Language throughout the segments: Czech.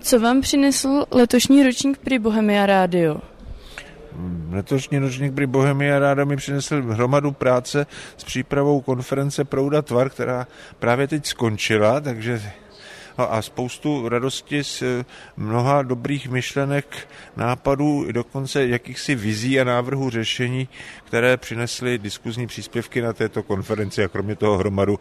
Co vám přinesl letošní ročník Prix Bohemia Radio? Letošní ročník Prix Bohemia Radio mi přinesl hromadu práce s přípravou konference Prouda tvar, která právě teď skončila, takže a spoustu radosti z mnoha dobrých myšlenek, nápadů, dokonce jakýchsi vizí a návrhů řešení, které přinesly diskuzní příspěvky na této konferenci a kromě toho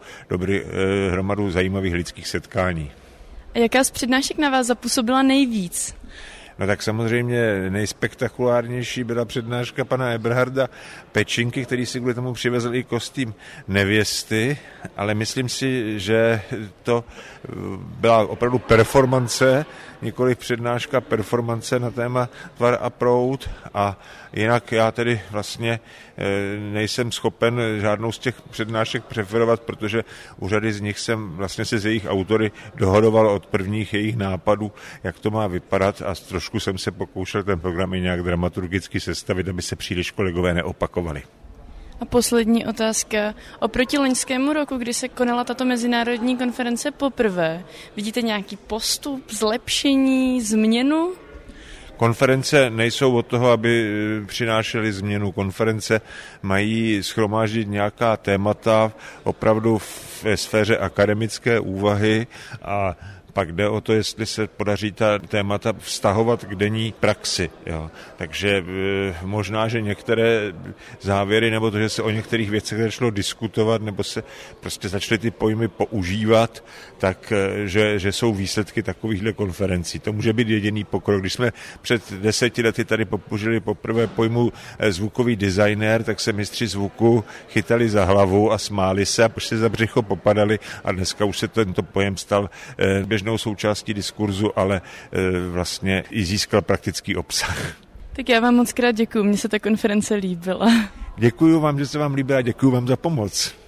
hromadu zajímavých lidských setkání. A jaká z přednášek na vás zapůsobila nejvíc? No tak samozřejmě nejspektakulárnější byla přednáška pana Eberharda Pečinky, který si kvůli tomu přivezl i kostým nevěsty, ale myslím si, že to byla opravdu performance, nikoliv přednáška, performance na téma tvar a proud, a jinak já tedy vlastně nejsem schopen žádnou z těch přednášek preferovat, protože u řady z nich jsem vlastně se s jejich autory dohodoval od prvních jejich nápadů, jak to má vypadat, a trošku jsem se pokoušel ten program i nějak dramaturgicky sestavit, aby se příliš kolegové neopakovali. A poslední otázka. Oproti loňskému roku, kdy se konala tato mezinárodní konference poprvé, vidíte nějaký postup, zlepšení, změnu? Konference nejsou od toho, aby přinášely změnu. Konference mají shromáždit nějaká témata opravdu ve sféře akademické úvahy, a pak jde o to, jestli se podaří ta témata vztahovat k denní praxi. Jo. Takže možná, že některé závěry, nebo to, že se o některých věcech začalo diskutovat, nebo se prostě začaly ty pojmy používat, tak že jsou výsledky takovýchhle konferencí. To může být jediný pokrok. Když jsme před 10 lety tady použili poprvé pojmu zvukový designér, tak se mistři zvuku chytali za hlavu a smáli se a prostě za břicho popadali, a dneska už se tento pojem stal běžnou součástí diskurzu, ale vlastně i získal praktický obsah. Tak já vám moc krát děkuju, mně se ta konference líbila. Děkuju vám, že se vám líbila, děkuju vám za pomoc.